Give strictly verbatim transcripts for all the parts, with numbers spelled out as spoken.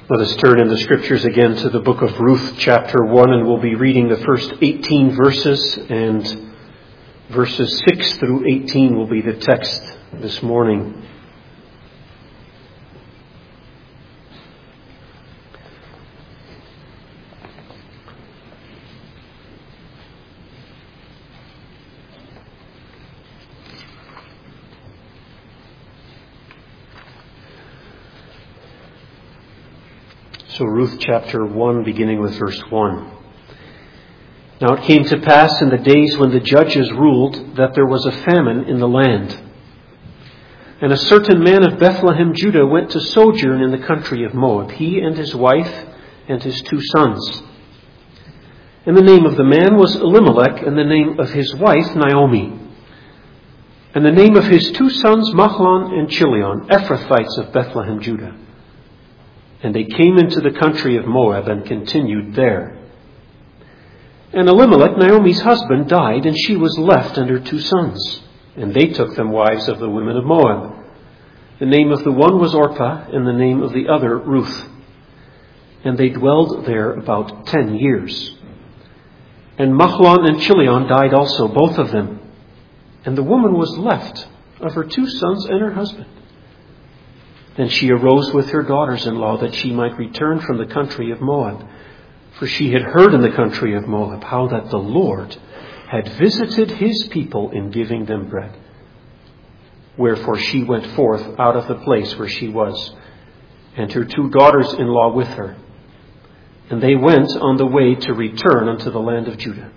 Let us turn in the Scriptures again to the book of Ruth, chapter one, and we'll be reading the first eighteen verses, and verses six through eighteen will be the text this morning. So Ruth chapter one, beginning with verse one. Now it came to pass in the days when the judges ruled that there was a famine in the land. And a certain man of Bethlehem, Judah, went to sojourn in the country of Moab, he and his wife and his two sons. And the name of the man was Elimelech, and the name of his wife Naomi. And the name of his two sons Mahlon and Chilion, Ephrathites of Bethlehem, Judah. And they came into the country of Moab and continued there. And Elimelech, Naomi's husband, died, and she was left and her two sons. And they took them wives of the women of Moab. The name of the one was Orpah, and the name of the other Ruth. And they dwelled there about ten years. And Mahlon and Chilion died also, both of them. And the woman was left of her two sons and her husband. Then she arose with her daughters-in-law that she might return from the country of Moab. For she had heard in the country of Moab how that the Lord had visited his people in giving them bread. Wherefore she went forth out of the place where she was, and her two daughters-in-law with her. And they went on the way to return unto the land of Judah.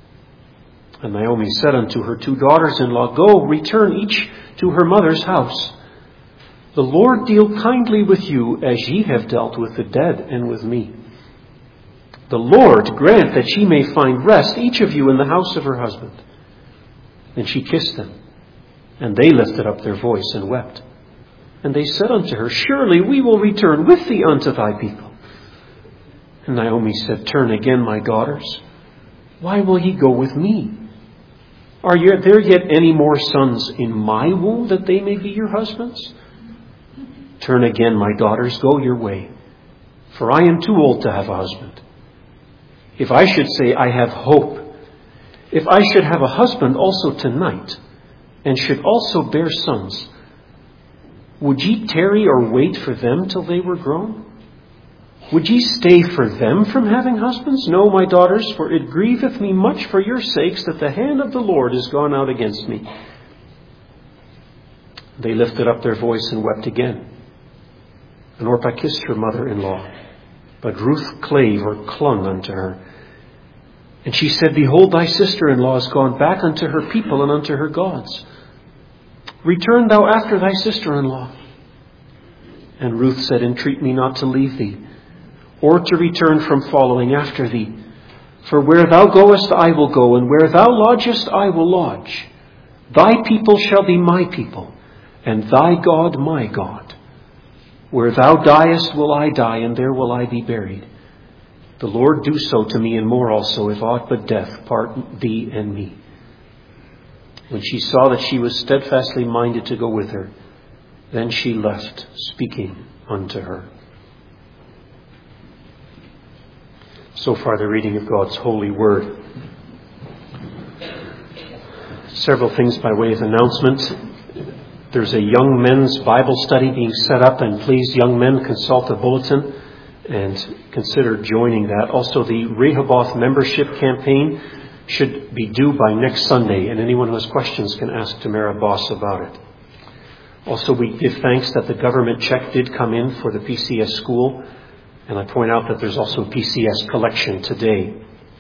And Naomi said unto her two daughters-in-law, Go, return each to her mother's house. The Lord deal kindly with you as ye have dealt with the dead and with me. The Lord grant that ye may find rest, each of you in the house of her husband. Then she kissed them, and they lifted up their voice and wept. And they said unto her, Surely we will return with thee unto thy people. And Naomi said, Turn again, my daughters. Why will ye go with me? Are there yet any more sons in my womb, that they may be your husbands? Turn again, my daughters, go your way, for I am too old to have a husband. If I should say, I have hope, if I should have a husband also tonight, and should also bear sons, would ye tarry or wait for them till they were grown? Would ye stay for them from having husbands? No, my daughters, for it grieveth me much for your sakes that the hand of the Lord is gone out against me. They lifted up their voice and wept again. And Orpah kissed her mother-in-law, but Ruth clave or clung unto her. And she said, Behold, thy sister-in-law is gone back unto her people and unto her gods. Return thou after thy sister-in-law. And Ruth said, Entreat me not to leave thee, or to return from following after thee. For where thou goest, I will go, and where thou lodgest, I will lodge. Thy people shall be my people, and thy God my God. Where thou diest will I die, and there will I be buried. The Lord do so to me, and more also, if aught but death part thee and me. When she saw that she was steadfastly minded to go with her, then she left, speaking unto her. So far, the reading of God's holy word. Several things by way of announcement. There's a young men's Bible study being set up, and please, young men, consult the bulletin and consider joining that. Also, the Rehoboth membership campaign should be due by next Sunday, and anyone who has questions can ask Tamara Boss about it. Also, we give thanks that the government check did come in for the P C S school, and I point out that there's also a P C S collection today.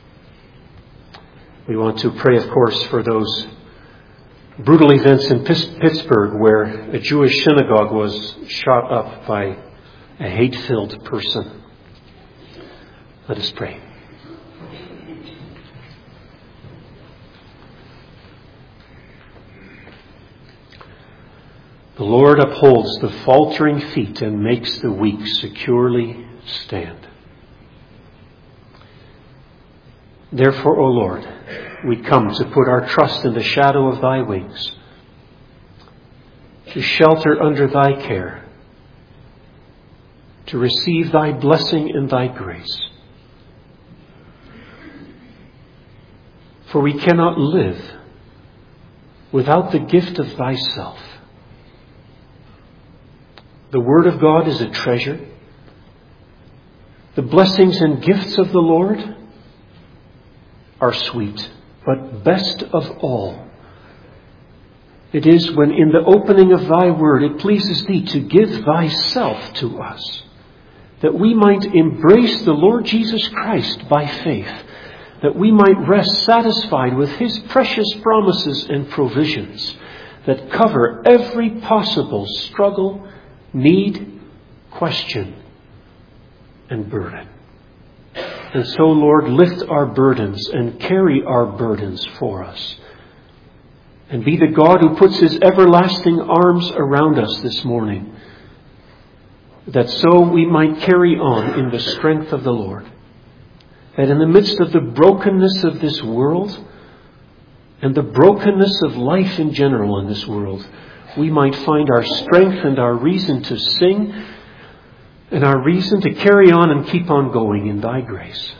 We want to pray, of course, for those brutal events in Pittsburgh where a Jewish synagogue was shot up by a hate-filled person. Let us pray. The Lord upholds the faltering feet and makes the weak securely stand. Therefore, O Lord, we come to put our trust in the shadow of thy wings, to shelter under thy care, to receive thy blessing and thy grace. For we cannot live without the gift of thyself. The Word of God is a treasure. The blessings and gifts of the Lord are sweet, but best of all, it is when in the opening of thy word it pleases thee to give thyself to us, that we might embrace the Lord Jesus Christ by faith, that we might rest satisfied with his precious promises and provisions that cover every possible struggle, need, question, and burden. And so, Lord, lift our burdens and carry our burdens for us. And be the God who puts his everlasting arms around us this morning, that so we might carry on in the strength of the Lord. That in the midst of the brokenness of this world and the brokenness of life in general in this world, we might find our strength and our reason to sing and our reason to carry on and keep on going in thy grace.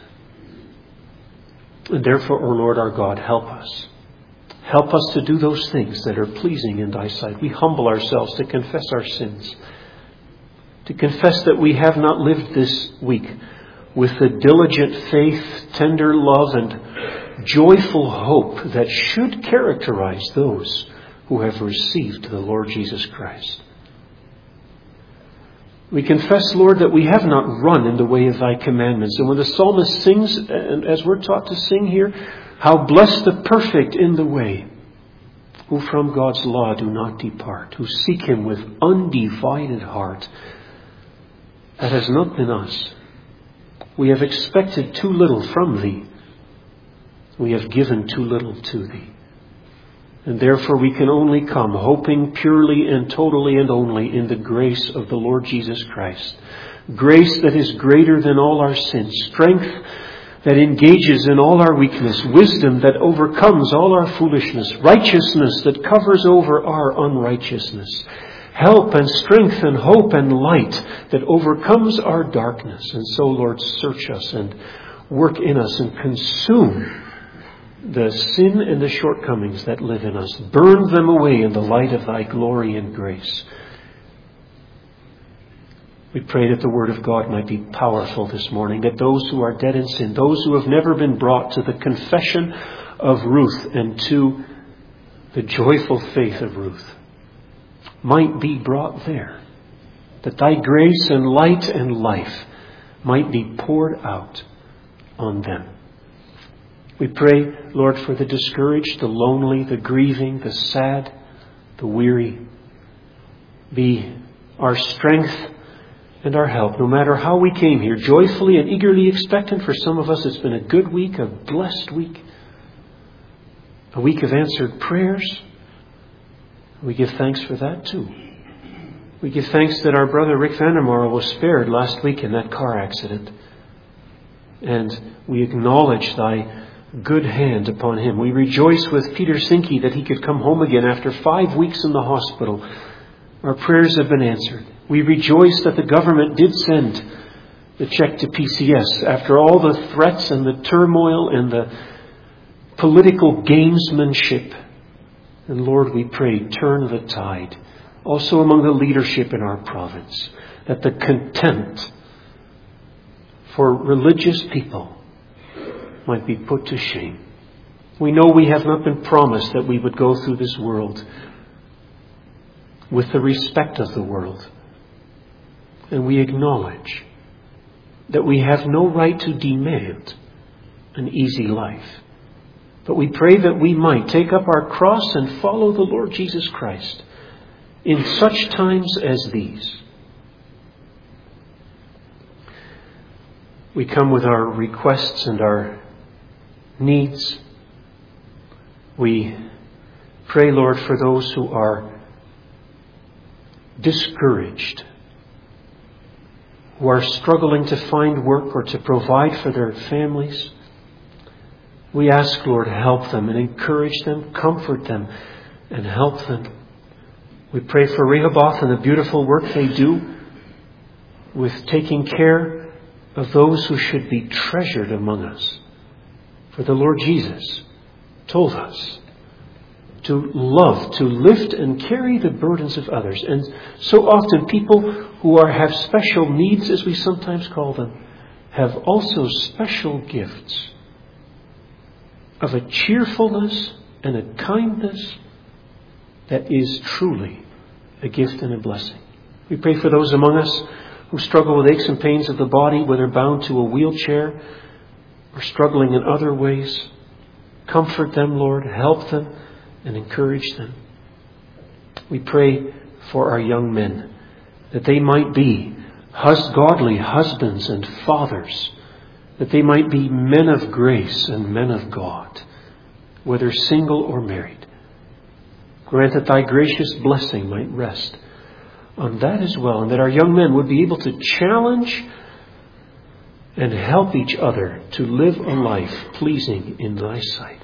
And therefore, O Lord our God, help us. Help us to do those things that are pleasing in thy sight. We humble ourselves to confess our sins, to confess that we have not lived this week with the diligent faith, tender love, and joyful hope that should characterize those who have received the Lord Jesus Christ. We confess, Lord, that we have not run in the way of thy commandments. And when the psalmist sings, and as we're taught to sing here, how blessed the perfect in the way, who from God's law do not depart, who seek him with undivided heart. That has not been us. We have expected too little from thee. We have given too little to thee. And therefore we can only come hoping purely and totally and only in the grace of the Lord Jesus Christ. Grace that is greater than all our sins. Strength that engages in all our weakness. Wisdom that overcomes all our foolishness. Righteousness that covers over our unrighteousness. Help and strength and hope and light that overcomes our darkness. And so, Lord, search us and work in us and consume the sin and the shortcomings that live in us. Burn them away in the light of thy glory and grace. We pray that the Word of God might be powerful this morning, that those who are dead in sin, those who have never been brought to the confession of Ruth and to the joyful faith of Ruth, might be brought there, that thy grace and light and life might be poured out on them. We pray, Lord, for the discouraged, the lonely, the grieving, the sad, the weary. Be our strength and our help, no matter how we came here, joyfully and eagerly expectant. For some of us, it's been a good week, a blessed week, a week of answered prayers. We give thanks for that too. We give thanks that our brother Rick Vandermar was spared last week in that car accident. And we acknowledge thy good hand upon him. We rejoice with Peter Sinke that he could come home again after five weeks in the hospital. Our prayers have been answered. We rejoice that the government did send the check to P C S after all the threats and the turmoil and the political gamesmanship. And Lord, we pray, turn the tide also among the leadership in our province, that the contempt for religious people might be put to shame. We know we have not been promised that we would go through this world with the respect of the world. And we acknowledge that we have no right to demand an easy life. But we pray that we might take up our cross and follow the Lord Jesus Christ in such times as these. We come with our requests and our needs. We pray, Lord, for those who are discouraged, who are struggling to find work or to provide for their families. We ask, Lord, help them and encourage them, comfort them, and help them. We pray for Rehoboth and the beautiful work they do. with taking care of those who should be treasured among us. For the Lord Jesus told us to love, to lift and carry the burdens of others. And so often people who are have special needs, as we sometimes call them, have also special gifts of a cheerfulness and a kindness that is truly a gift and a blessing. We pray for those among us who struggle with aches and pains of the body, whether bound to a wheelchair or struggling in other ways. Comfort them, Lord. Help them and encourage them. We pray for our young men, that they might be hus- godly husbands and fathers, that they might be men of grace and men of God, whether single or married. Grant that thy gracious blessing might rest on that as well, and that our young men would be able to challenge and help each other to live a life pleasing in thy sight.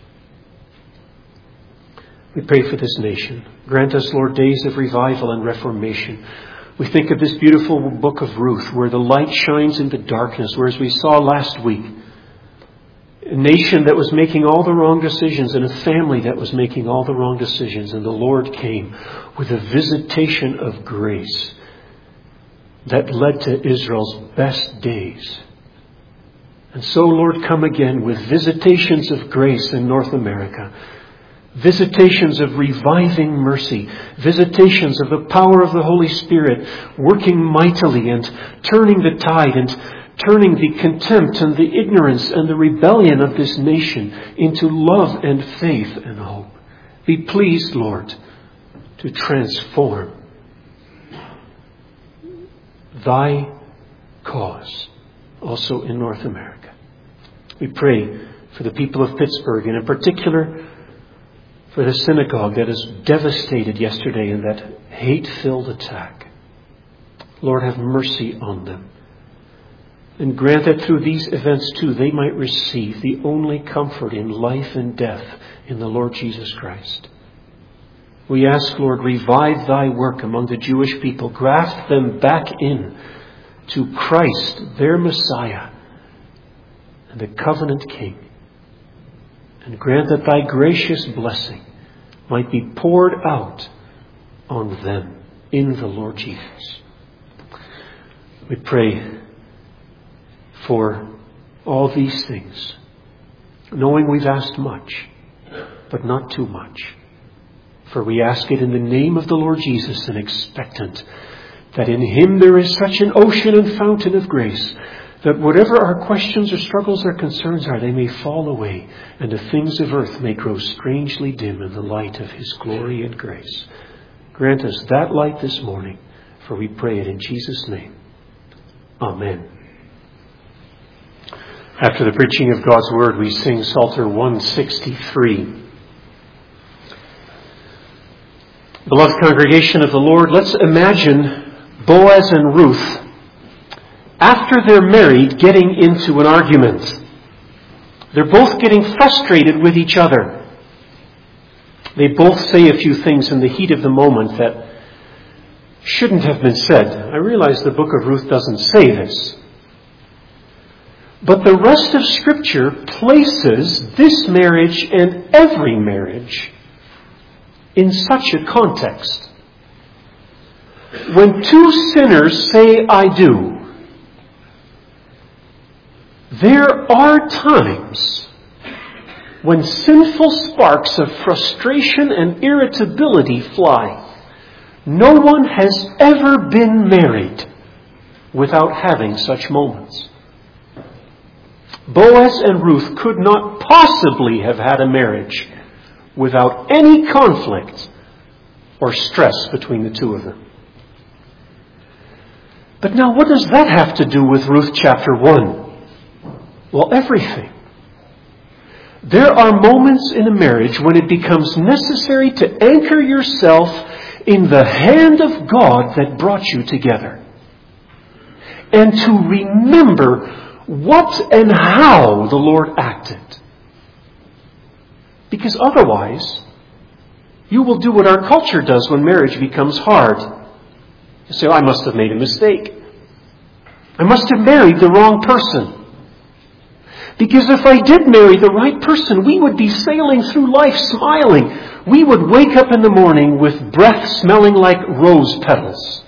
We pray for this nation. Grant us, Lord, days of revival and reformation. We think of this beautiful book of Ruth, where the light shines in the darkness, where, as we saw last week, a nation that was making all the wrong decisions and a family that was making all the wrong decisions. And the Lord came with a visitation of grace that led to Israel's best days. And so, Lord, come again with visitations of grace in North America. Visitations of reviving mercy. Visitations of the power of the Holy Spirit working mightily and turning the tide and turning the contempt and the ignorance and the rebellion of this nation into love and faith and hope. Be pleased, Lord, to transform thy cause also in North America. We pray for the people of Pittsburgh, and in particular for the synagogue that is devastated yesterday in that hate-filled attack. Lord, have mercy on them. And grant that through these events too, they might receive the only comfort in life and death in the Lord Jesus Christ. We ask, Lord, revive thy work among the Jewish people. Graft them back in to Christ, their Messiah, and the covenant King. And grant that thy gracious blessing might be poured out on them in the Lord Jesus. We pray for all these things, knowing we've asked much, but not too much. For we ask it in the name of the Lord Jesus, and expectant that in him there is such an ocean and fountain of grace, that whatever our questions or struggles or concerns are, they may fall away, and the things of earth may grow strangely dim in the light of his glory and grace. Grant us that light this morning, for we pray it in Jesus' name. Amen. After the preaching of God's Word, we sing Psalter one sixty-three. Beloved congregation of the Lord, let's imagine Boaz and Ruth, after they're married, getting into an argument. They're both getting frustrated with each other. They both say a few things in the heat of the moment that shouldn't have been said. I realize the book of Ruth doesn't say this. But the rest of Scripture places this marriage and every marriage in such a context. When two sinners say, I do, there are times when sinful sparks of frustration and irritability fly. No one has ever been married without having such moments. Boaz and Ruth could not possibly have had a marriage without any conflict or stress between the two of them. But now, what does that have to do with Ruth chapter one? Well, everything. There are moments in a marriage when it becomes necessary to anchor yourself in the hand of God that brought you together, and to remember what and how the Lord acted. Because otherwise, you will do what our culture does when marriage becomes hard. You say, oh, I must have made a mistake. I must have married the wrong person. Because if I did marry the right person, we would be sailing through life smiling. We would wake up in the morning with breath smelling like rose petals.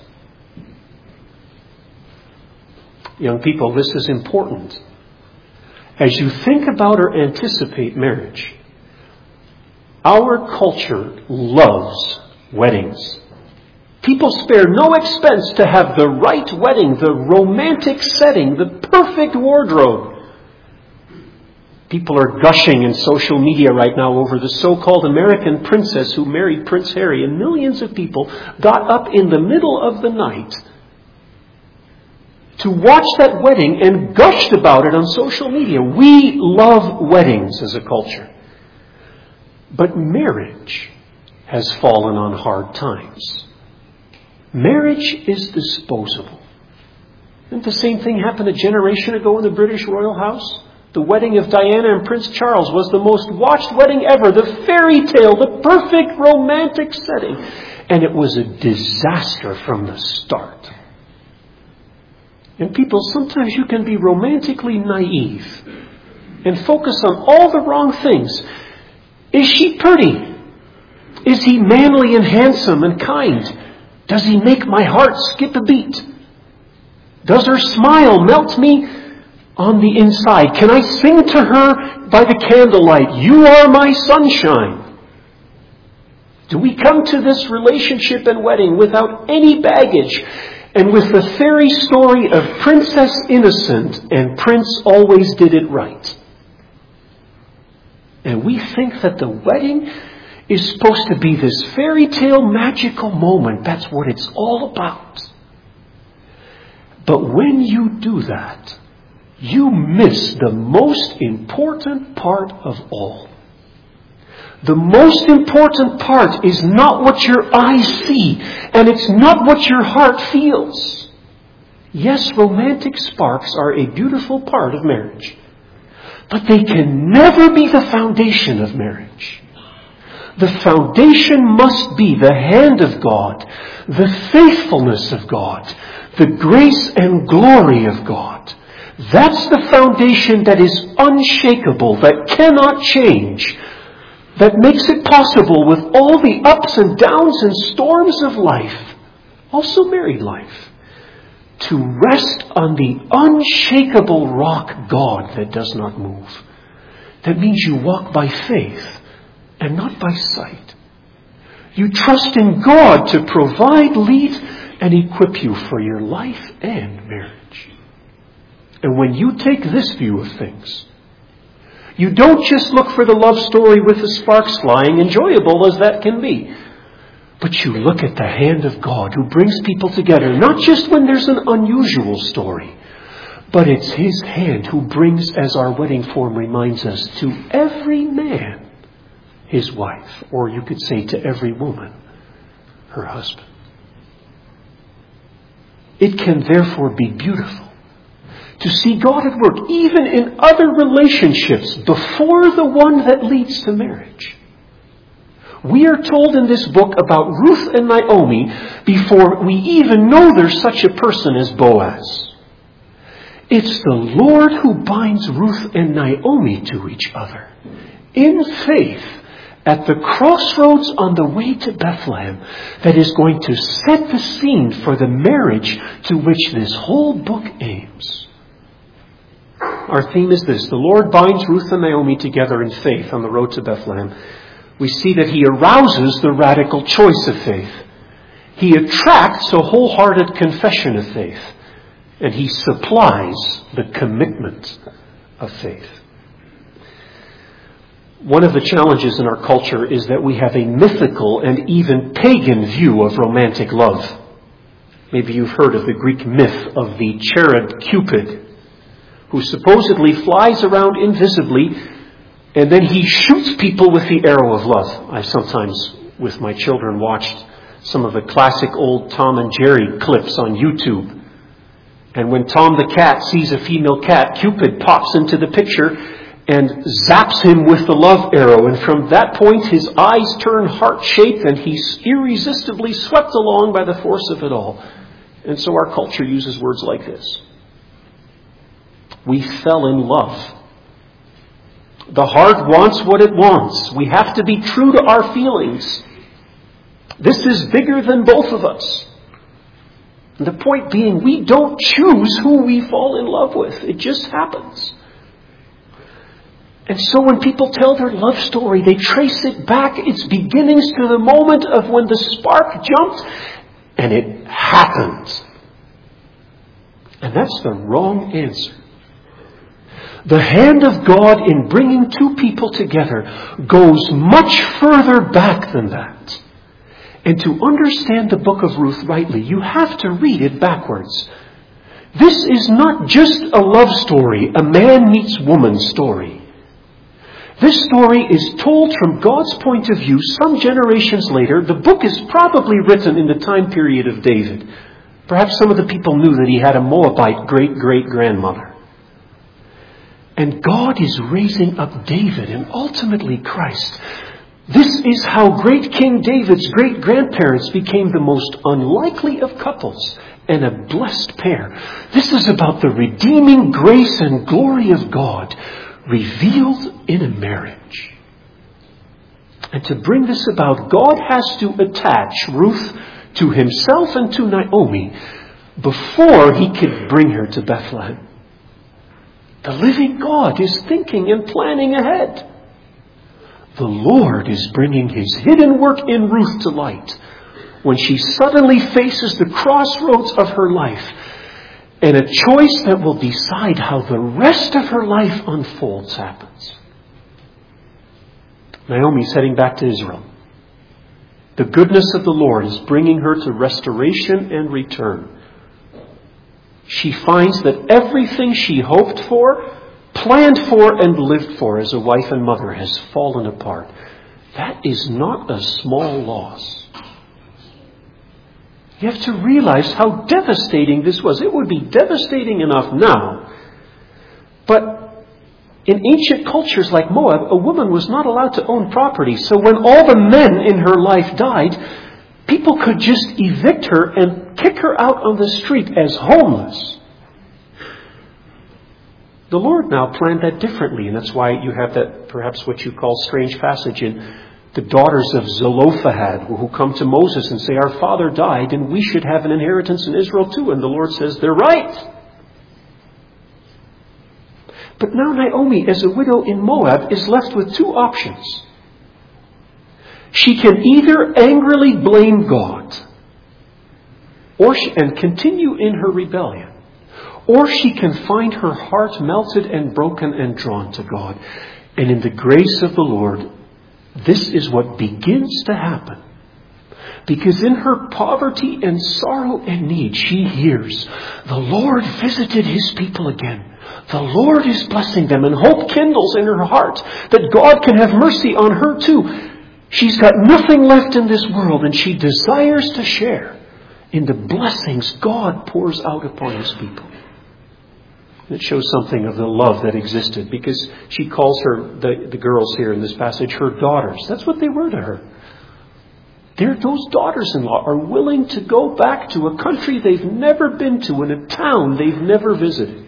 Young people, this is important. As you think about or anticipate marriage, our culture loves weddings. People spare no expense to have the right wedding, the romantic setting, the perfect wardrobe. People are gushing in social media right now over the so-called American princess who married Prince Harry, and millions of people got up in the middle of the night to watch that wedding and gushed about it on social media. We love weddings as a culture. But marriage has fallen on hard times. Marriage is disposable. Didn't the same thing happen a generation ago in the British Royal House? The wedding of Diana and Prince Charles was the most watched wedding ever. The fairy tale, the perfect romantic setting. And it was a disaster from the start. And people, sometimes you can be romantically naive and focus on all the wrong things. Is she pretty? Is he manly and handsome and kind? Does he make my heart skip a beat? Does her smile melt me on the inside? Can I sing to her by the candlelight, "You are my sunshine"? Do we come to this relationship and wedding without any baggage and with the fairy story of Princess Innocent and Prince always did it right? And we think that the wedding is supposed to be this fairy tale magical moment. That's what it's all about. But when you do that, you miss the most important part of all. The most important part is not what your eyes see, and it's not what your heart feels. Yes, romantic sparks are a beautiful part of marriage, but they can never be the foundation of marriage. The foundation must be the hand of God, the faithfulness of God, the grace and glory of God. That's the foundation that is unshakable, that cannot change, that makes it possible with all the ups and downs and storms of life, also married life, to rest on the unshakable rock God that does not move. That means you walk by faith and not by sight. You trust in God to provide, lead, and equip you for your life and marriage. And when you take this view of things, you don't just look for the love story with the sparks flying, enjoyable as that can be. But you look at the hand of God who brings people together, not just when there's an unusual story, but it's His hand who brings, as our wedding form reminds us, to every man his wife, or you could say to every woman her husband. It can therefore be beautiful to see God at work even in other relationships before the one that leads to marriage. We are told in this book about Ruth and Naomi before we even know there's such a person as Boaz. It's the Lord who binds Ruth and Naomi to each other in faith at the crossroads on the way to Bethlehem that is going to set the scene for the marriage to which this whole book aims. Our theme is this: the Lord binds Ruth and Naomi together in faith on the road to Bethlehem. We see that He arouses the radical choice of faith. He attracts a wholehearted confession of faith. And He supplies the commitment of faith. One of the challenges in our culture is that we have a mythical and even pagan view of romantic love. Maybe you've heard of the Greek myth of the cherub Cupid, who supposedly flies around invisibly and then he shoots people with the arrow of love. I've sometimes, with my children, watched some of the classic old Tom and Jerry clips on YouTube. And when Tom the cat sees a female cat, Cupid pops into the picture and zaps him with the love arrow. And from that point, his eyes turn heart-shaped and he's irresistibly swept along by the force of it all. And so our culture uses words like this: We fell in love. The heart wants what it wants. We have to be true to our feelings. This is bigger than both of us. And the point being, we don't choose who we fall in love with. It just happens. And so when people tell their love story, they trace it back, its beginnings, to the moment of when the spark jumped, and it happened. And that's the wrong answer. The hand of God in bringing two people together goes much further back than that. And to understand the book of Ruth rightly, you have to read it backwards. This is not just a love story, a man meets woman story. This story is told from God's point of view some generations later. The book is probably written in the time period of David. Perhaps some of the people knew that he had a Moabite great-great-grandmother. And God is raising up David and ultimately Christ. This is how great King David's great-grandparents became the most unlikely of couples and a blessed pair. This is about the redeeming grace and glory of God revealed in a marriage. And to bring this about, God has to attach Ruth to himself and to Naomi before he could bring her to Bethlehem. The living God is thinking and planning ahead. The Lord is bringing his hidden work in Ruth to light when she suddenly faces the crossroads of her life and a choice that will decide how the rest of her life unfolds happens. Naomi's heading back to Israel. The goodness of the Lord is bringing her to restoration and return. She finds that everything she hoped for, planned for, and lived for as a wife and mother has fallen apart. That is not a small loss. You have to realize how devastating this was. It would be devastating enough now. But in ancient cultures like Moab, a woman was not allowed to own property. So when all the men in her life died, people could just evict her and kick her out on the street as homeless. The Lord now planned that differently, and that's why you have that, perhaps what you call strange passage in the daughters of Zelophehad, who come to Moses and say, our father died and we should have an inheritance in Israel too. And the Lord says, they're right. But now Naomi, as a widow in Moab, is left with two options. She can either angrily blame God or she, and continue in her rebellion, or she can find her heart melted and broken and drawn to God. And in the grace of the Lord, this is what begins to happen. Because in her poverty and sorrow and need, she hears, the Lord visited his people again. The Lord is blessing them, and hope kindles in her heart that God can have mercy on her too. She's got nothing left in this world, and she desires to share in the blessings God pours out upon his people. It shows something of the love that existed, because she calls her, the, the girls here in this passage, her daughters. That's what they were to her. They're, those daughters-in-law are willing to go back to a country they've never been to, in a town they've never visited.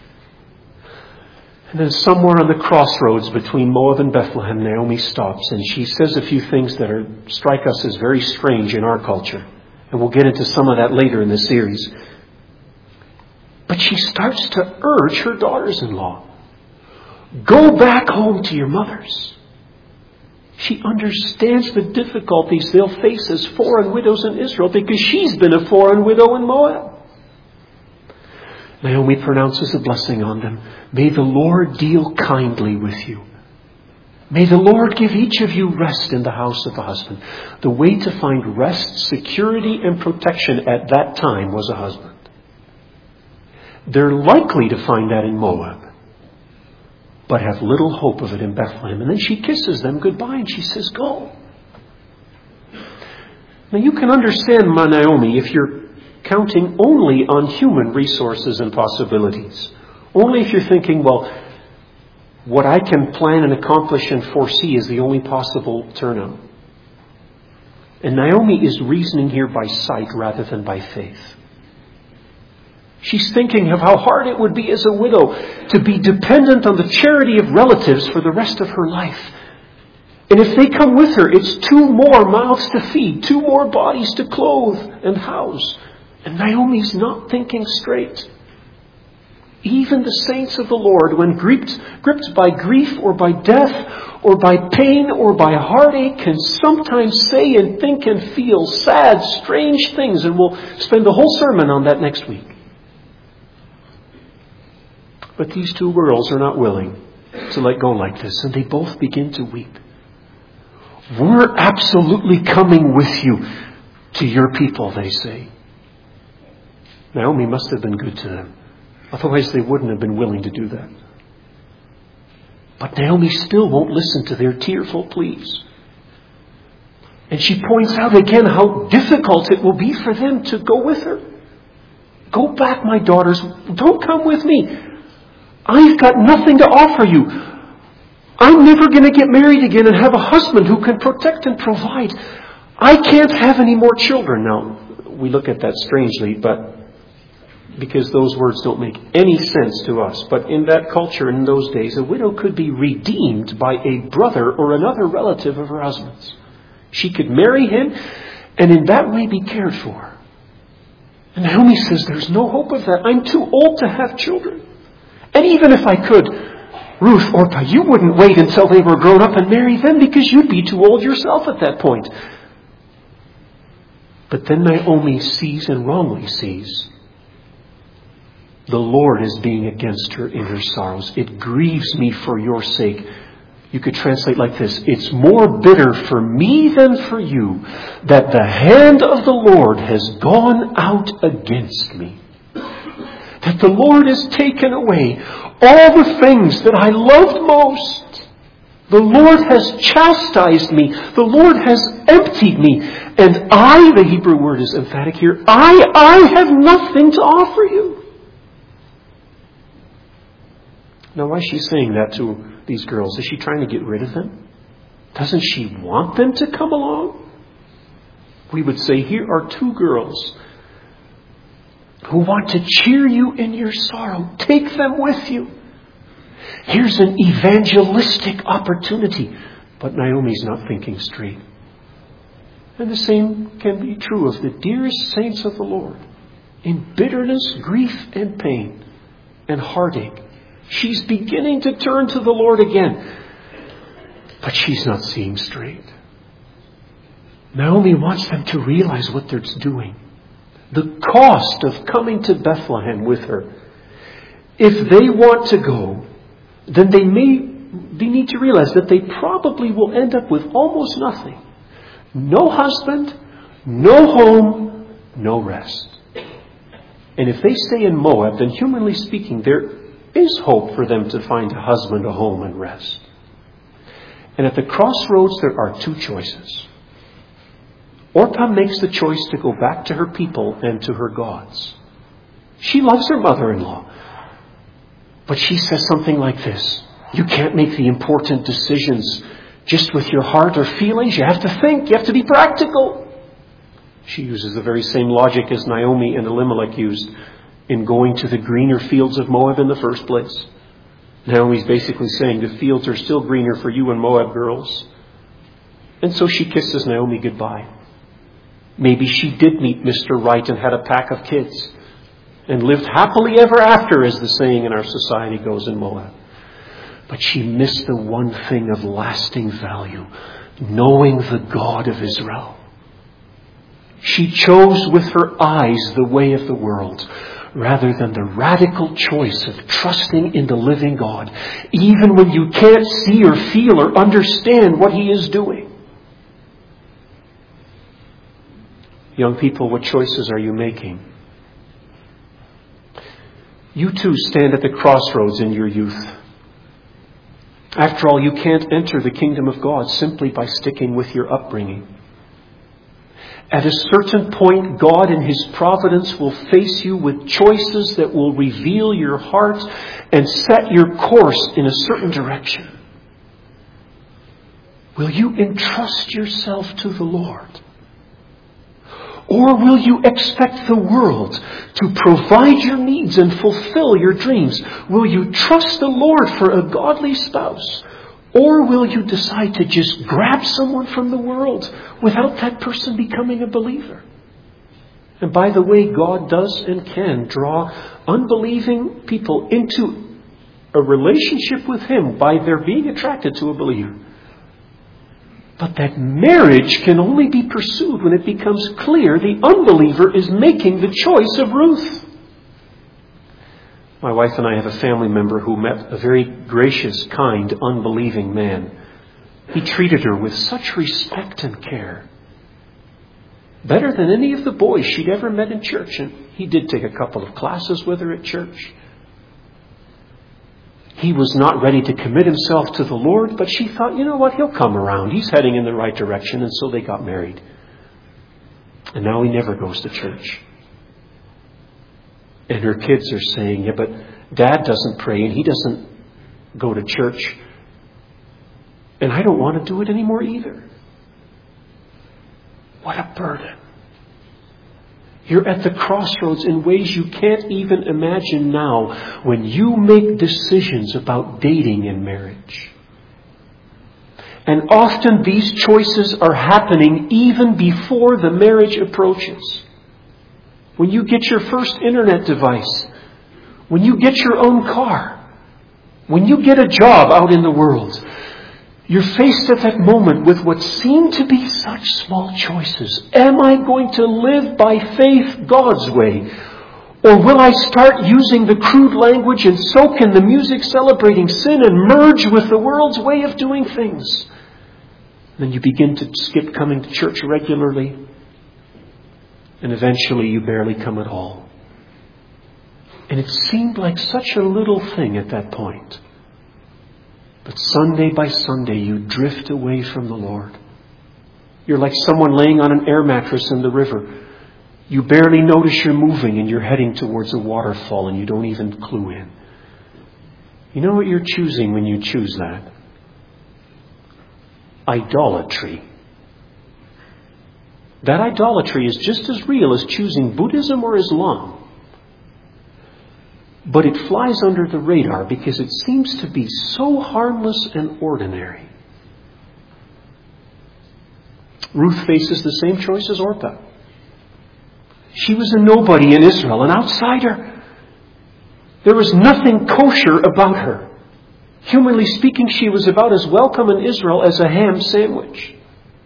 And then somewhere on the crossroads between Moab and Bethlehem, Naomi stops and she says a few things that are, strike us as very strange in our culture. And we'll get into some of that later in the series. But she starts to urge her daughters-in-law, go back home to your mothers. She understands the difficulties they'll face as foreign widows in Israel because she's been a foreign widow in Moab. Naomi pronounces a blessing on them. May the Lord deal kindly with you. May the Lord give each of you rest in the house of the husband. The way to find rest, security, and protection at that time was a husband. They're likely to find that in Moab, but have little hope of it in Bethlehem. And then she kisses them goodbye and she says, go. Now you can understand, my Naomi, if you're counting only on human resources and possibilities. Only if you're thinking, well, what I can plan and accomplish and foresee is the only possible turnout. And Naomi is reasoning here by sight rather than by faith. She's thinking of how hard it would be as a widow to be dependent on the charity of relatives for the rest of her life. And if they come with her, it's two more mouths to feed, two more bodies to clothe and house. And Naomi's not thinking straight. Even the saints of the Lord, when gripped, gripped by grief or by death or by pain or by heartache, can sometimes say and think and feel sad, strange things. And we'll spend the whole sermon on that next week. But these two girls are not willing to let go like this, and they both begin to weep. We're absolutely coming with you to your people, they say. Naomi must have been good to them. Otherwise they wouldn't have been willing to do that. But Naomi still won't listen to their tearful pleas. And she points out again how difficult it will be for them to go with her. Go back, my daughters. Don't come with me. I've got nothing to offer you. I'm never going to get married again and have a husband who can protect and provide. I can't have any more children. Now, we look at that strangely, but because those words don't make any sense to us. But in that culture, in those days, a widow could be redeemed by a brother or another relative of her husband's. She could marry him and in that way be cared for. And Naomi says, there's no hope of that. I'm too old to have children. And even if I could, Ruth, Orpah, you wouldn't wait until they were grown up and marry them because you'd be too old yourself at that point. But then Naomi sees, and wrongly sees, the Lord is being against her in her sorrows. It grieves me for your sake. You could translate like this. It's more bitter for me than for you that the hand of the Lord has gone out against me. That the Lord has taken away all the things that I loved most. The Lord has chastised me. The Lord has emptied me. And I, the Hebrew word is emphatic here, I, I have nothing to offer you. Now, why is she saying that to these girls? Is she trying to get rid of them? Doesn't she want them to come along? We would say, here are two girls who want to cheer you in your sorrow. Take them with you. Here's an evangelistic opportunity. But Naomi's not thinking straight. And the same can be true of the dearest saints of the Lord. In bitterness, grief, and pain, and heartache, she's beginning to turn to the Lord again. But she's not seeing straight. Naomi wants them to realize what they're doing. The cost of coming to Bethlehem with her. If they want to go, then they may they need to realize that they probably will end up with almost nothing. No husband, no home, no rest. And if they stay in Moab, then humanly speaking, there is hope for them to find a husband, a home, and rest. And at the crossroads, there are two choices. Orpah makes the choice to go back to her people and to her gods. She loves her mother-in-law. But she says something like this. You can't make the important decisions just with your heart or feelings. You have to think. You have to be practical. She uses the very same logic as Naomi and Elimelech used in going to the greener fields of Moab in the first place. Naomi's basically saying the fields are still greener for you and Moab girls. And so she kisses Naomi goodbye. Maybe she did meet Mister Right and had a pack of kids and lived happily ever after, as the saying in our society goes in Moab. But she missed the one thing of lasting value, knowing the God of Israel. She chose with her eyes the way of the world, rather than the radical choice of trusting in the living God, even when you can't see or feel or understand what He is doing. Young people, what choices are you making? You too stand at the crossroads in your youth. After all, you can't enter the kingdom of God simply by sticking with your upbringing. At a certain point, God in His providence will face you with choices that will reveal your heart and set your course in a certain direction. Will you entrust yourself to the Lord? Or will you expect the world to provide your needs and fulfill your dreams? Will you trust the Lord for a godly spouse? Or will you decide to just grab someone from the world without that person becoming a believer? And by the way, God does and can draw unbelieving people into a relationship with Him by their being attracted to a believer. But that marriage can only be pursued when it becomes clear the unbeliever is making the choice of Ruth. My wife and I have a family member who met a very gracious, kind, unbelieving man. He treated her with such respect and care. Better than any of the boys she'd ever met in church. And he did take a couple of classes with her at church. He was not ready to commit himself to the Lord, but she thought, you know what, he'll come around. He's heading in the right direction. And so they got married. And now he never goes to church. And her kids are saying, yeah, but Dad doesn't pray and he doesn't go to church. And I don't want to do it anymore either. What a burden. You're at the crossroads in ways you can't even imagine now when you make decisions about dating and marriage. And often these choices are happening even before the marriage approaches. When you get your first internet device, when you get your own car, when you get a job out in the world, you're faced at that moment with what seem to be such small choices. Am I going to live by faith God's way? Or will I start using the crude language and soak in the music celebrating sin and merge with the world's way of doing things? Then you begin to skip coming to church regularly. And eventually you barely come at all. And it seemed like such a little thing at that point. But Sunday by Sunday, you drift away from the Lord. You're like someone laying on an air mattress in the river. You barely notice you're moving and you're heading towards a waterfall and you don't even clue in. You know what you're choosing when you choose that? Idolatry. That idolatry is just as real as choosing Buddhism or Islam. But it flies under the radar because it seems to be so harmless and ordinary. Ruth faces the same choice as Orpah. She was a nobody in Israel, an outsider. There was nothing kosher about her. Humanly speaking, she was about as welcome in Israel as a ham sandwich.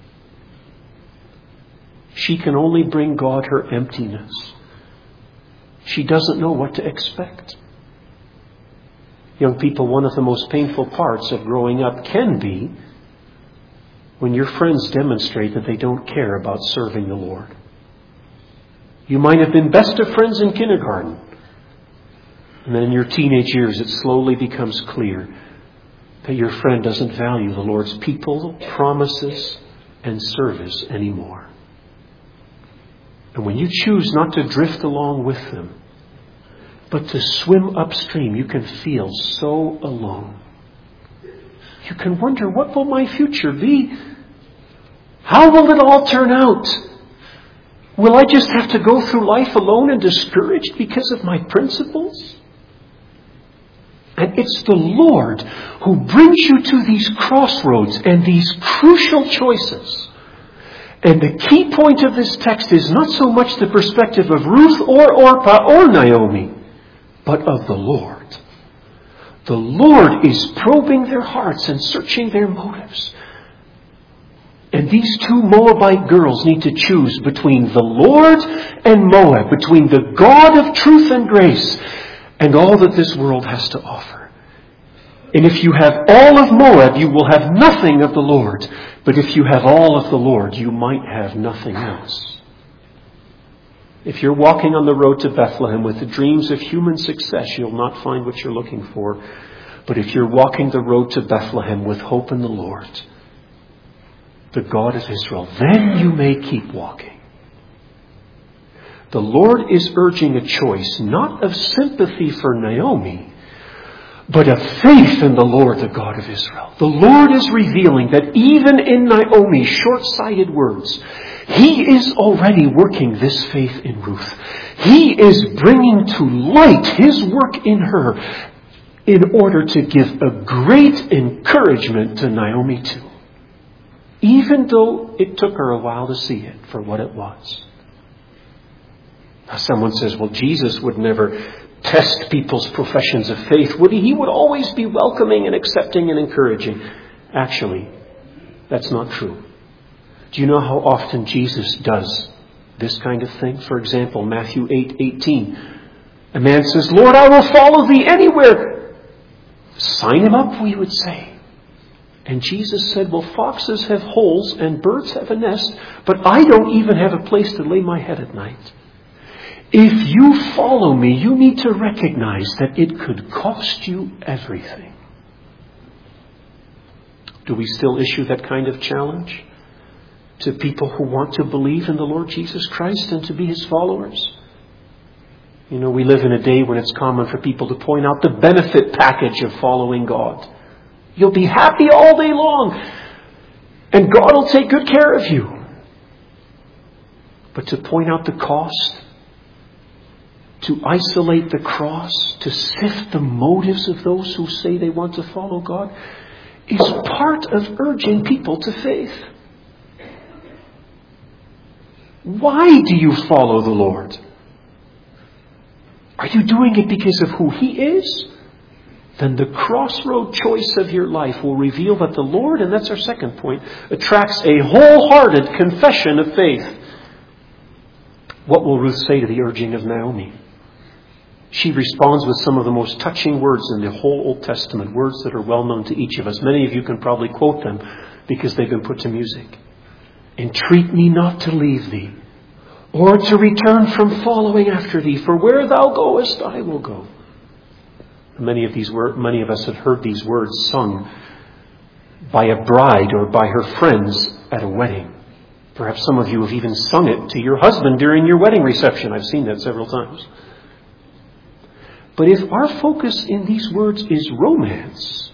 She can only bring God her emptiness. She doesn't know what to expect. Young people, one of the most painful parts of growing up can be when your friends demonstrate that they don't care about serving the Lord. You might have been best of friends in kindergarten. And then in your teenage years, it slowly becomes clear that your friend doesn't value the Lord's people, promises, and service anymore. And when you choose not to drift along with them, but to swim upstream, you can feel so alone. You can wonder, what will my future be? How will it all turn out? Will I just have to go through life alone and discouraged because of my principles? And it's the Lord who brings you to these crossroads and these crucial choices. And the key point of this text is not so much the perspective of Ruth or Orpah or Naomi, but of the Lord. The Lord is probing their hearts and searching their motives. And these two Moabite girls need to choose between the Lord and Moab, between the God of truth and grace and all that this world has to offer. And if you have all of Moab, you will have nothing of the Lord. But if you have all of the Lord, you might have nothing else. If you're walking on the road to Bethlehem with the dreams of human success, you'll not find what you're looking for. But if you're walking the road to Bethlehem with hope in the Lord, the God of Israel, then you may keep walking. The Lord is urging a choice, not of sympathy for Naomi, but a faith in the Lord, the God of Israel. The Lord is revealing that even in Naomi's short-sighted words, He is already working this faith in Ruth. He is bringing to light His work in her in order to give a great encouragement to Naomi too. Even though it took her a while to see it for what it was. Now someone says, well, Jesus would never test people's professions of faith, would he? He would always be welcoming and accepting and encouraging. Actually, that's not true. Do you know how often Jesus does this kind of thing? For example, Matthew eight eighteen. A man says, Lord, I will follow thee anywhere. Sign him up, we would say. And Jesus said, well, foxes have holes and birds have a nest, but I don't even have a place to lay my head at night. If you follow me, you need to recognize that it could cost you everything. Do we still issue that kind of challenge to people who want to believe in the Lord Jesus Christ and to be His followers? You know, we live in a day when it's common for people to point out the benefit package of following God. You'll be happy all day long, and God will take good care of you. But to point out the cost, to isolate the cross, to sift the motives of those who say they want to follow God, is part of urging people to faith. Why do you follow the Lord? Are you doing it because of who He is? Then the crossroad choice of your life will reveal that the Lord, and that's our second point, attracts a wholehearted confession of faith. What will Ruth say to the urging of Naomi? She responds with some of the most touching words in the whole Old Testament, words that are well known to each of us. Many of you can probably quote them because they've been put to music. Entreat me not to leave thee, or to return from following after thee, for where thou goest, I will go. Many of these wor- many of us have heard these words sung by a bride or by her friends at a wedding. Perhaps some of you have even sung it to your husband during your wedding reception. I've seen that several times. But if our focus in these words is romance,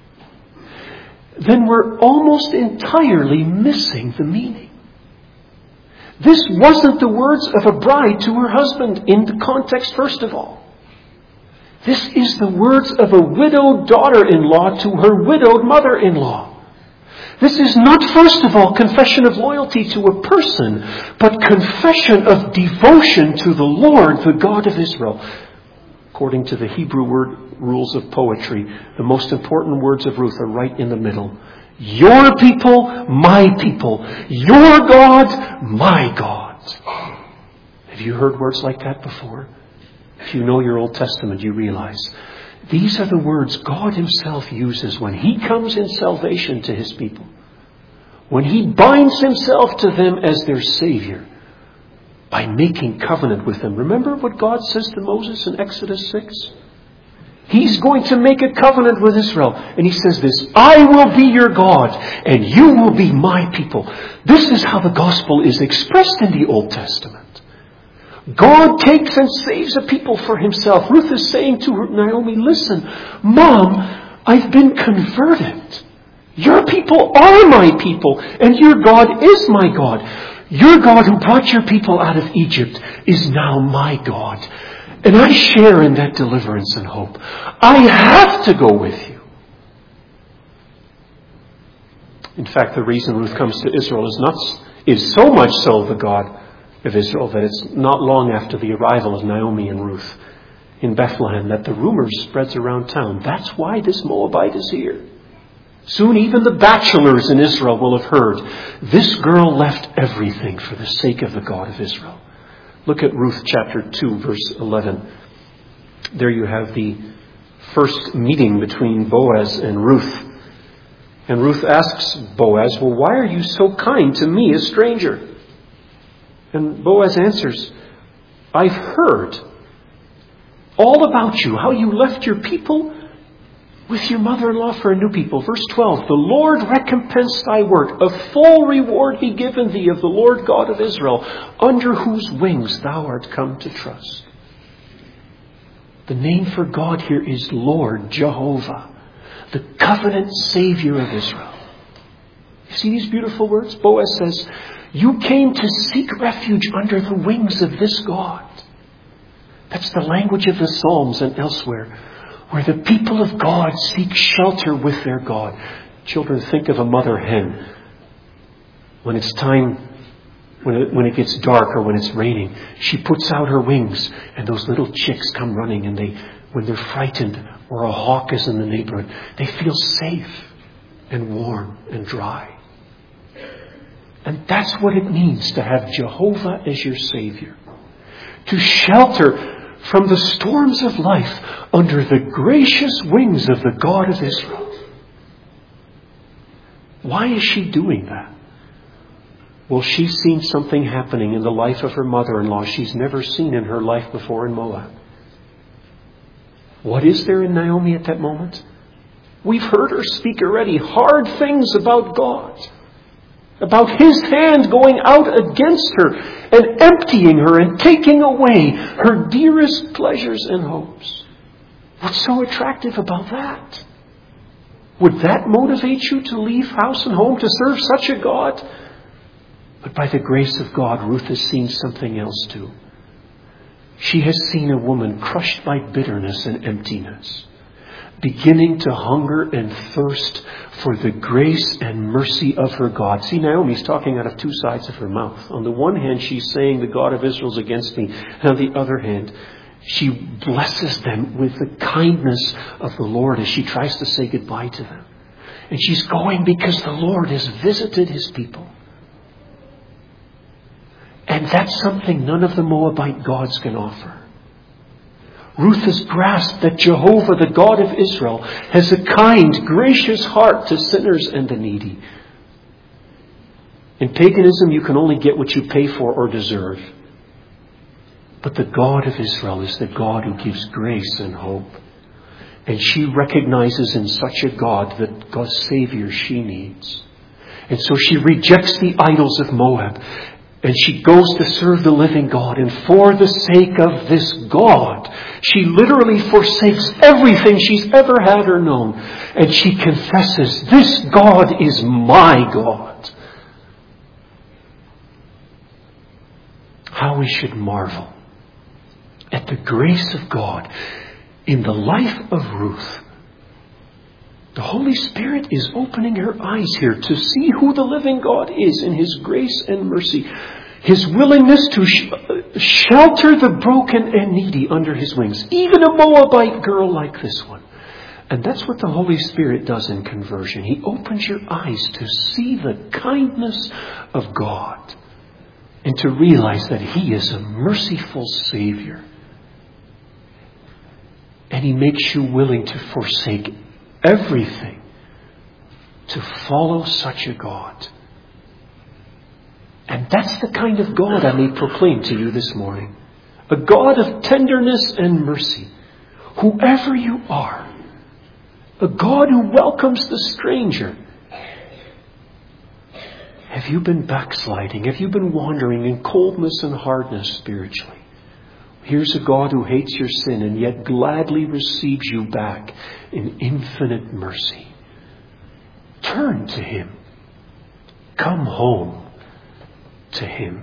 then we're almost entirely missing the meaning. This wasn't the words of a bride to her husband in the context, first of all. This is the words of a widowed daughter-in-law to her widowed mother-in-law. This is not, first of all, confession of loyalty to a person, but confession of devotion to the Lord, the God of Israel. According to the Hebrew word rules of poetry, the most important words of Ruth are right in the middle. Your people, my people. Your God, my God. Have you heard words like that before? If you know your Old Testament, you realize these are the words God Himself uses when He comes in salvation to His people. When He binds Himself to them as their Savior by making covenant with them. Remember what God says to Moses in Exodus six? He's going to make a covenant with Israel. And He says this, I will be your God and you will be my people. This is how the gospel is expressed in the Old Testament. God takes and saves a people for Himself. Ruth is saying to her, Naomi, listen, Mom, I've been converted. Your people are my people, and your God is my God. Your God who brought your people out of Egypt is now my God. And I share in that deliverance and hope. I have to go with you. In fact, the reason Ruth comes to Israel is not is so much so the God of Israel that it's not long after the arrival of Naomi and Ruth in Bethlehem that the rumor spreads around town. That's why this Moabite is here. Soon even the bachelors in Israel will have heard, this girl left everything for the sake of the God of Israel. Look at Ruth chapter two, verse eleven. There you have the first meeting between Boaz and Ruth. And Ruth asks Boaz, well, why are you so kind to me, a stranger? And Boaz answers, I've heard all about you, how you left your people with your mother-in-law for a new people. Verse twelve, the Lord recompense thy work. A full reward be given thee of the Lord God of Israel, under whose wings thou art come to trust. The name for God here is Lord Jehovah, the covenant Savior of Israel. You see these beautiful words? Boaz says, you came to seek refuge under the wings of this God. That's the language of the Psalms and elsewhere, where the people of God seek shelter with their God. Children, think of a mother hen. When it's time, when it, when it gets dark or when it's raining, she puts out her wings and those little chicks come running, and they, when they're frightened or a hawk is in the neighborhood, they feel safe and warm and dry. And that's what it means to have Jehovah as your Savior. To shelter from the storms of life under the gracious wings of the God of Israel. Why is she doing that? Well, she's seen something happening in the life of her mother-in-law she's never seen in her life before in Moab. What is there in Naomi at that moment? We've heard her speak already hard things about God. About His hand going out against her and emptying her and taking away her dearest pleasures and hopes. What's so attractive about that? Would that motivate you to leave house and home to serve such a God? But by the grace of God, Ruth has seen something else too. She has seen a woman crushed by bitterness and emptiness, beginning to hunger and thirst for the grace and mercy of her God. See, Naomi's talking out of two sides of her mouth. On the one hand, she's saying the God of Israel is against me. And on the other hand, she blesses them with the kindness of the Lord as she tries to say goodbye to them. And she's going because the Lord has visited His people. And that's something none of the Moabite gods can offer. Ruth has grasped that Jehovah, the God of Israel, has a kind, gracious heart to sinners and the needy. In paganism, you can only get what you pay for or deserve. But the God of Israel is the God who gives grace and hope. And she recognizes in such a God the God's Savior she needs. And so she rejects the idols of Moab. And she goes to serve the living God. And for the sake of this God, she literally forsakes everything she's ever had or known. And she confesses, this God is my God. How we should marvel at the grace of God in the life of Ruth. The Holy Spirit is opening her eyes here to see who the living God is in His grace and mercy. His willingness to sh- shelter the broken and needy under His wings. Even a Moabite girl like this one. And that's what the Holy Spirit does in conversion. He opens your eyes to see the kindness of God. And to realize that He is a merciful Savior. And He makes you willing to forsake everything to follow such a God. And that's the kind of God I may proclaim to you this morning. A God of tenderness and mercy. Whoever you are. A God who welcomes the stranger. Have you been backsliding? Have you been wandering in coldness and hardness spiritually? Here's a God who hates your sin and yet gladly receives you back in infinite mercy. Turn to Him. Come home to Him.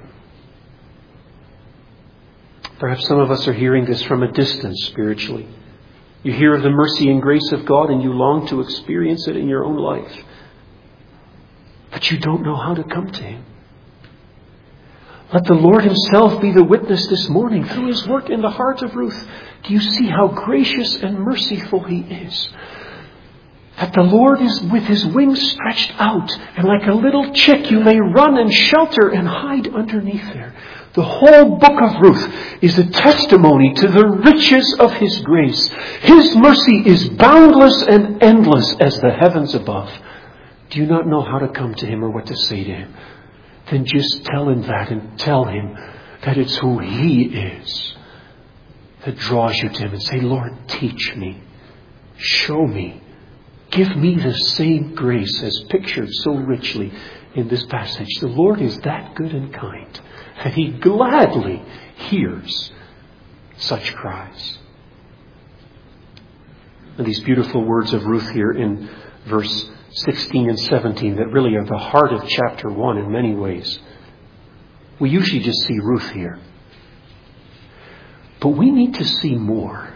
Perhaps some of us are hearing this from a distance spiritually. You hear of the mercy and grace of God and you long to experience it in your own life. But you don't know how to come to Him. Let the Lord Himself be the witness this morning through His work in the heart of Ruth. Do you see how gracious and merciful He is? That the Lord is with His wings stretched out, and like a little chick you may run and shelter and hide underneath there. The whole book of Ruth is a testimony to the riches of His grace. His mercy is boundless and endless as the heavens above. Do you not know how to come to Him or what to say to Him? Then just tell Him that and tell Him that it's who He is that draws you to Him. And say, Lord, teach me. Show me. Give me the same grace as pictured so richly in this passage. The Lord is that good and kind that He gladly hears such cries. And these beautiful words of Ruth here in verse sixteen and seventeen that really are the heart of chapter one in many ways. We usually just see Ruth here. But we need to see more.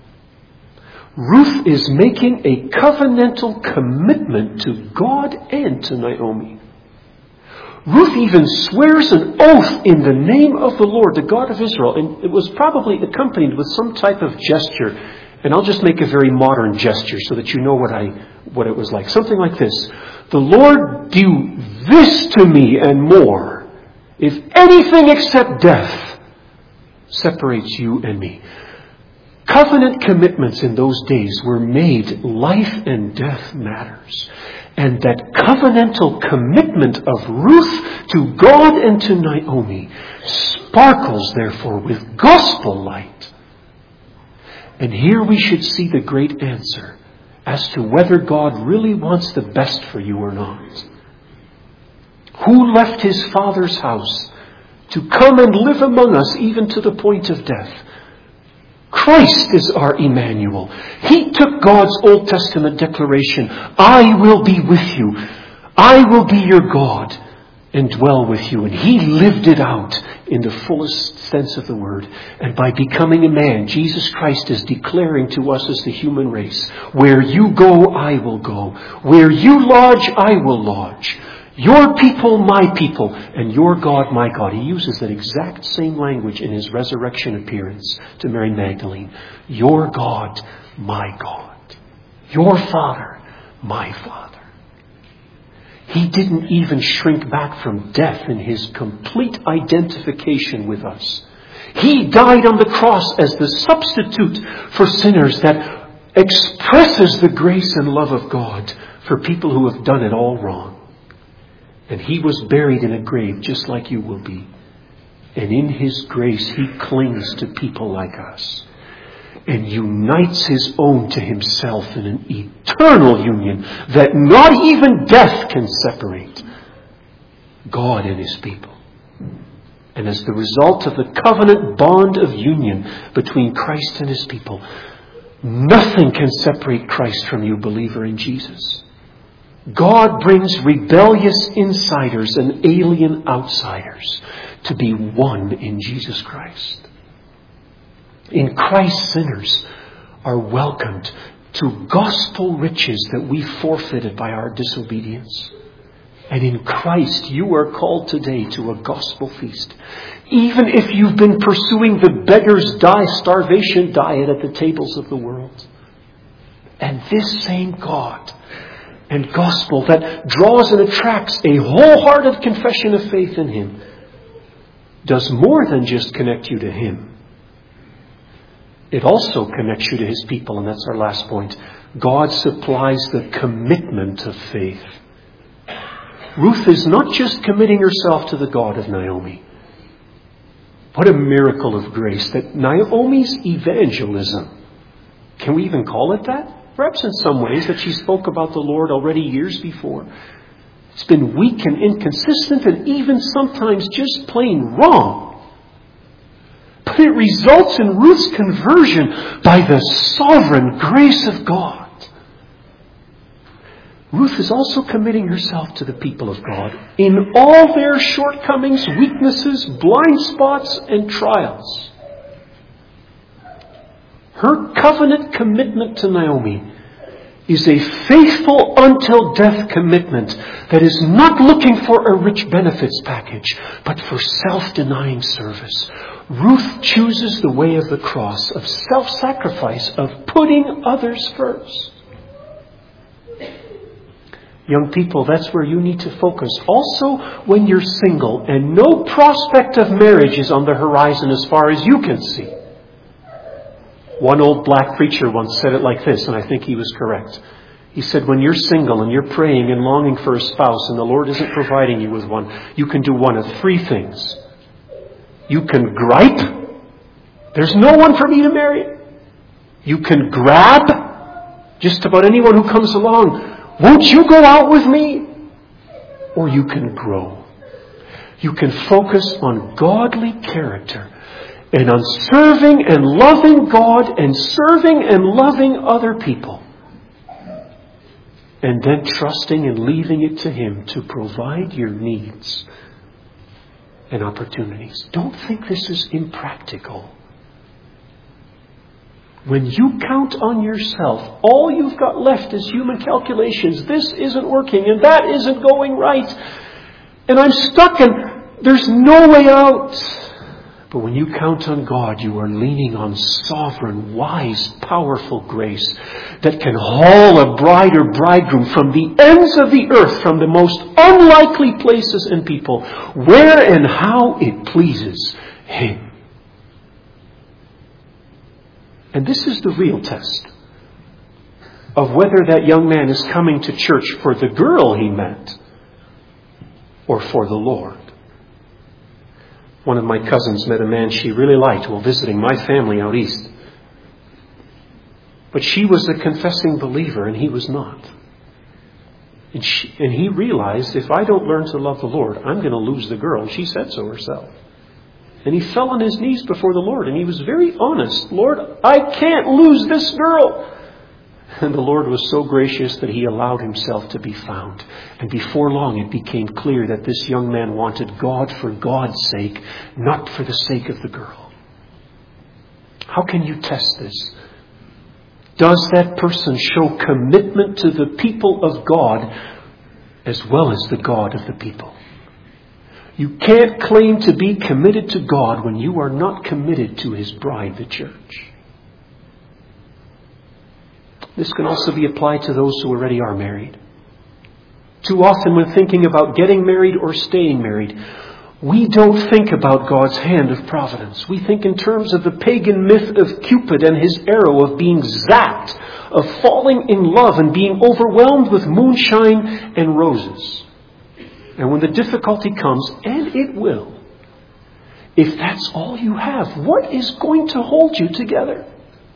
Ruth is making a covenantal commitment to God and to Naomi. Ruth even swears an oath in the name of the Lord, the God of Israel. And it was probably accompanied with some type of gesture. And I'll just make a very modern gesture so that you know what I what it was like. Something like this. The Lord do this to me and more, if anything except death separates you and me. Covenant commitments in those days were made life and death matters. And that covenantal commitment of Ruth to God and to Naomi sparkles, therefore, with gospel light. And here we should see the great answer as to whether God really wants the best for you or not. Who left his Father's house to come and live among us even to the point of death? Christ is our Emmanuel. He took God's Old Testament declaration, I will be with you. I will be your God and dwell with you. And He lived it out in the fullest sense of the word. And by becoming a man, Jesus Christ is declaring to us as the human race, where you go, I will go. Where you lodge, I will lodge. Your people, my people, and your God, my God. He uses that exact same language in his resurrection appearance to Mary Magdalene. Your God, my God. Your Father, my Father. He didn't even shrink back from death in his complete identification with us. He died on the cross as the substitute for sinners that expresses the grace and love of God for people who have done it all wrong. And he was buried in a grave just like you will be. And in his grace, he clings to people like us and unites his own to himself in an eternal union that not even death can separate. God and his people. And as the result of the covenant bond of union between Christ and his people, nothing can separate Christ from you, believer in Jesus. God brings rebellious insiders and alien outsiders to be one in Jesus Christ. In Christ, sinners are welcomed to gospel riches that we forfeited by our disobedience. And in Christ, you are called today to a gospel feast. Even if you've been pursuing the beggar's die, starvation diet at the tables of the world. And this same God and gospel that draws and attracts a wholehearted confession of faith in Him does more than just connect you to Him. It also connects you to His people, and that's our last point. God supplies the commitment of faith. Ruth is not just committing herself to the God of Naomi. What a miracle of grace that Naomi's evangelism, can we even call it that? Perhaps in some ways that she spoke about the Lord already years before. It's been weak and inconsistent and even sometimes just plain wrong. But it results in Ruth's conversion by the sovereign grace of God. Ruth is also committing herself to the people of God in all their shortcomings, weaknesses, blind spots, and trials. Her covenant commitment to Naomi is a faithful until death commitment that is not looking for a rich benefits package, but for self-denying service. Ruth chooses the way of the cross, of self-sacrifice, of putting others first. Young people, that's where you need to focus. Also, when you're single and no prospect of marriage is on the horizon as far as you can see. One old black preacher once said it like this, and I think he was correct. He said, when you're single and you're praying and longing for a spouse and the Lord isn't providing you with one, you can do one of three things. You can gripe. There's no one for me to marry. You can grab just about anyone who comes along. Won't you go out with me? Or you can grow. You can focus on godly character and on serving and loving God and serving and loving other people. And then trusting and leaving it to Him to provide your needs and opportunities. Don't think this is impractical. When you count on yourself, all you've got left is human calculations. This isn't working and that isn't going right. And I'm stuck and there's no way out. But when you count on God, you are leaning on sovereign, wise, powerful grace that can haul a bride or bridegroom from the ends of the earth, from the most unlikely places and people, where and how it pleases Him. And this is the real test of whether that young man is coming to church for the girl he met or for the Lord. One of my cousins met a man she really liked while visiting my family out east. But she was a confessing believer and he was not. And, she, and he realized, if I don't learn to love the Lord, I'm going to lose the girl. And she said so herself. And he fell on his knees before the Lord and he was very honest. Lord, I can't lose this girl. And the Lord was so gracious that He allowed Himself to be found. And before long it became clear that this young man wanted God for God's sake, not for the sake of the girl. How can you test this? Does that person show commitment to the people of God as well as the God of the people? You can't claim to be committed to God when you are not committed to His bride, the church. This can also be applied to those who already are married. Too often when thinking about getting married or staying married, we don't think about God's hand of providence. We think in terms of the pagan myth of Cupid and his arrow, of being zapped, of falling in love and being overwhelmed with moonshine and roses. And when the difficulty comes, and it will, if that's all you have, what is going to hold you together?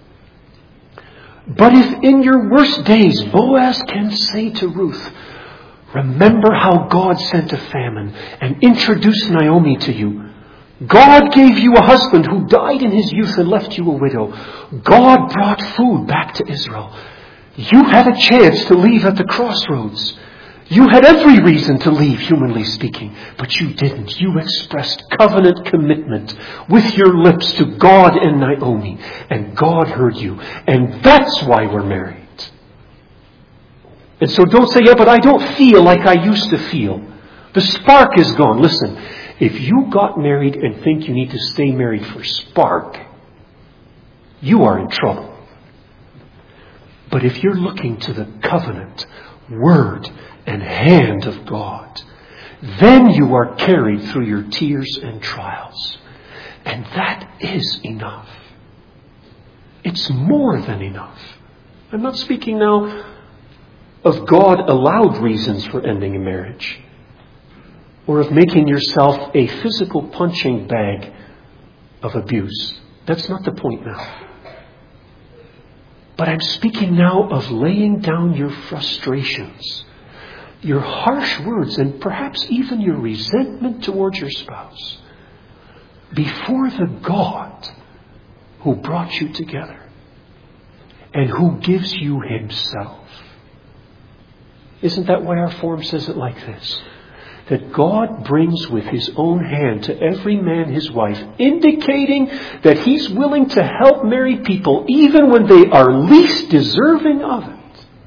But if in your worst days Boaz can say to Ruth, remember how God sent a famine and introduced Naomi to you. God gave you a husband who died in his youth and left you a widow. God brought food back to Israel. You had a chance to leave at the crossroads. You had every reason to leave, humanly speaking, but you didn't. You expressed covenant commitment with your lips to God and Naomi, and God heard you, and that's why we're married. And so don't say, yeah, but I don't feel like I used to feel. The spark is gone. Listen, if you got married and think you need to stay married for spark, you are in trouble. But if you're looking to the covenant, word, and hand of God, then you are carried through your tears and trials. And that is enough. It's more than enough. I'm not speaking now of God allowed reasons for ending a marriage, or of making yourself a physical punching bag of abuse. That's not the point now. But I'm speaking now of laying down your frustrations, your harsh words, and perhaps even your resentment towards your spouse before the God who brought you together and who gives you Himself. Isn't that why our form says it like this? That God brings with His own hand to every man his wife, indicating that He's willing to help married people even when they are least deserving of it.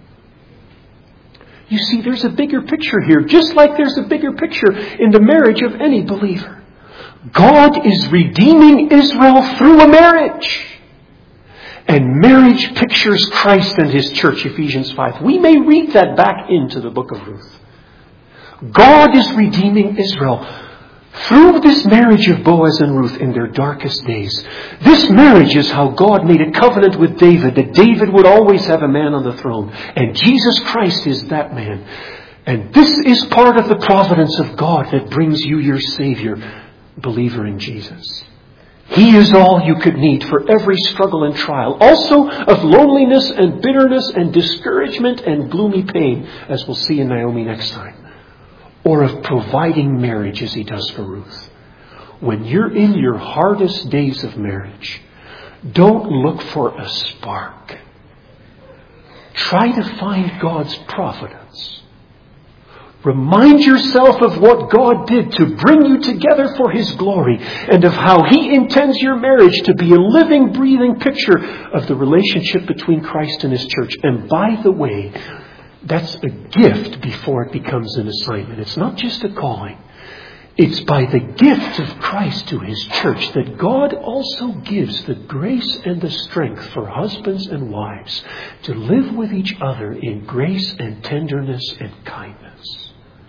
You see, there's a bigger picture here, just like there's a bigger picture in the marriage of any believer. God is redeeming Israel through a marriage. And marriage pictures Christ and His church, Ephesians five. We may read that back into the book of Ruth. God is redeeming Israel through this marriage of Boaz and Ruth in their darkest days. This marriage is how God made a covenant with David, that David would always have a man on the throne. And Jesus Christ is that man. And this is part of the providence of God that brings you your Savior, believer in Jesus. He is all you could need for every struggle and trial, also of loneliness and bitterness and discouragement and gloomy pain, as we'll see in Naomi next time. Or of providing marriage as He does for Ruth. when you're in your hardest days of marriage, don't look for a spark. Try to find God's providence. Remind yourself of what God did to bring you together for His glory, and of how He intends your marriage to be a living, breathing picture of the relationship between Christ and His church. And by the way, that's a gift before it becomes an assignment. It's not just a calling. It's by the gift of Christ to His church that God also gives the grace and the strength for husbands and wives to live with each other in grace and tenderness and kindness.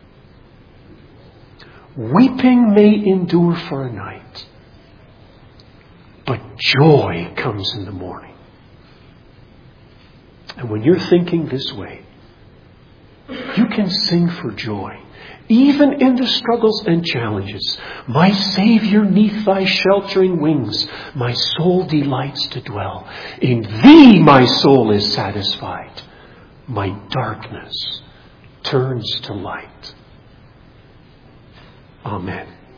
Weeping may endure for a night, but joy comes in the morning. And when you're thinking this way, you can sing for joy. Even in the struggles and challenges, my Savior, 'neath thy sheltering wings, my soul delights to dwell. In thee my soul is satisfied. My darkness turns to light. Amen.